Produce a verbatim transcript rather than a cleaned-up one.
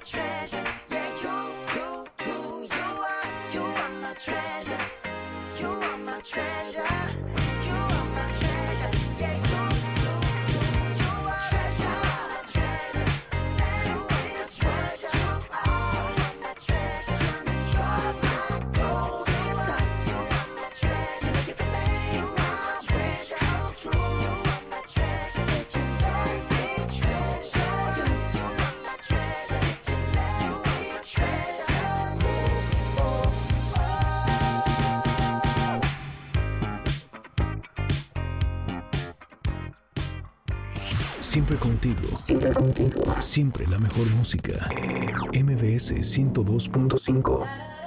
treasure. Yeah, you, you, you, you are, you are my treasure. You are my treasure. You are my treasure. Yeah, you, you, you, you are treasure. Treasure. You are my treasure. You are my treasure. You are my gold. You are my treasure. You are my treasure. Come true. You are my treasure. Did you let me treasure you? You are my treasure. Did you let me treasure you? Oh, Siempre contigo. Siempre contigo. Siempre la mejor música. M B S ciento dos punto cinco.